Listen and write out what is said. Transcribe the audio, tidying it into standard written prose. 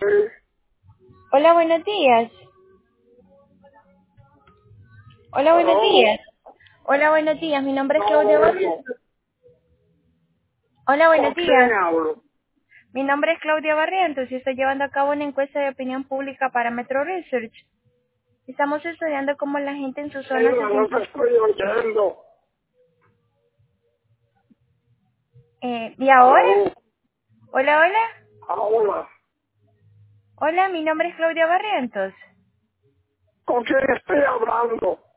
Hola, buenos días. Hola, buenos días. Hola, buenos días. Mi nombre es Claudia Barrientos. Hola, buenos ¿Con quién días. hablo? Mi nombre es Claudia Barrientos y estoy llevando a cabo una encuesta de opinión pública para Metro Research. Estamos estudiando cómo la gente en su zona se Mira, no te siente. estoy oyendo. ¿Y ahora? Aló, Hola, hola. ahora. Hola, mi nombre es Claudia Barrientos. ¿Con quién estoy hablando?